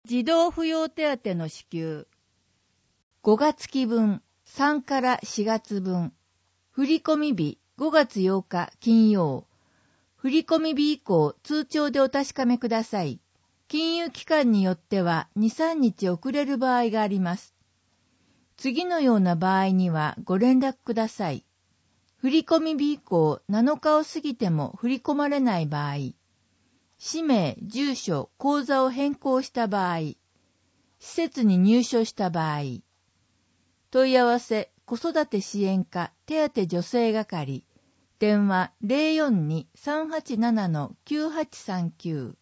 児童扶養手当の支給。5月期分、3から4月分。振込日、5月8日金曜。振込日以降、通帳でお確かめください。金融機関によっては2、3日遅れる場合があります。次のような場合にはご連絡ください。振込日以降7日を過ぎても振り込まれない場合、氏名、住所、口座を変更した場合、施設に入所した場合、問い合わせ、子育て支援課手当助成係、電話 042-387-9839